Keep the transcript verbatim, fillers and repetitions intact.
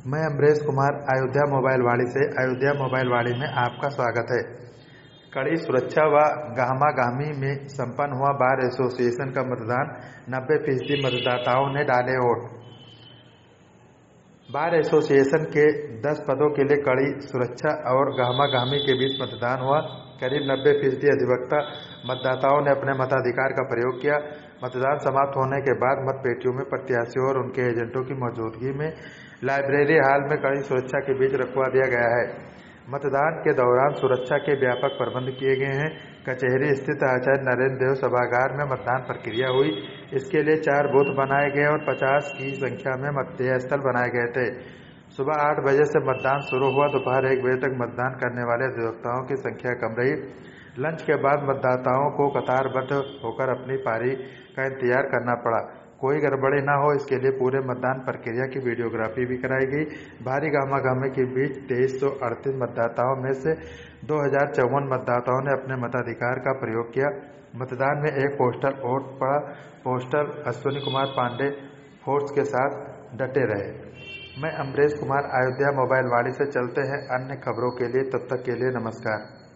मैं अमरेश कुमार अयोध्या मोबाइल वाड़ी से अयोध्या मोबाइल वाड़ी में आपका स्वागत है। कड़ी सुरक्षा व गहमा गहमी में संपन्न हुआ बार एसोसिएशन का मतदान। नब्बे फीसदी मतदाताओं ने डाले वोट। बार एसोसिएशन के दस पदों के लिए कड़ी सुरक्षा और गहमा गहमी के बीच मतदान हुआ। करीब नब्बे फीसदी अधिवक्ता मतदाताओं ने अपने मताधिकार का प्रयोग किया। मतदान समाप्त होने के बाद मतपेटियों में प्रत्याशियों और उनके एजेंटों की मौजूदगी में लाइब्रेरी हॉल में कड़ी सुरक्षा के बीच रखवा दिया गया है। मतदान के दौरान सुरक्षा के व्यापक प्रबंध किए गए हैं। कचहरी स्थित आचार्य नरेंद्र देव सभागार में मतदान प्रक्रिया हुई। इसके लिए चार बूथ बनाए गए और पचास की संख्या में मतदेय स्थल बनाए गए थे। सुबह आठ बजे से मतदान शुरू हुआ। दोपहर एक बजे तक मतदान करने वाले अधिवक्ताओं की संख्या कम रही। लंच के बाद मतदाताओं को कतारबद्ध होकर अपनी पारी का इंतजार करना पड़ा। कोई गड़बड़ी न हो इसके लिए पूरे मतदान प्रक्रिया की वीडियोग्राफी भी कराई गई। भारी गहमा-गहमी के बीच तेईस सौ अड़तीस मतदाताओं में से दो हजार चौवन मतदाताओं ने अपने मताधिकार का प्रयोग किया। मतदान में एक पोस्टल वोट पड़ा। पोस्टल अश्विनी कुमार पांडे फोर्स के साथ डटे रहे। मैं अमरेश कुमार अयोध्या मोबाइल वाड़ी से। चलते हैं अन्य खबरों के लिए, तब तक के लिए नमस्कार।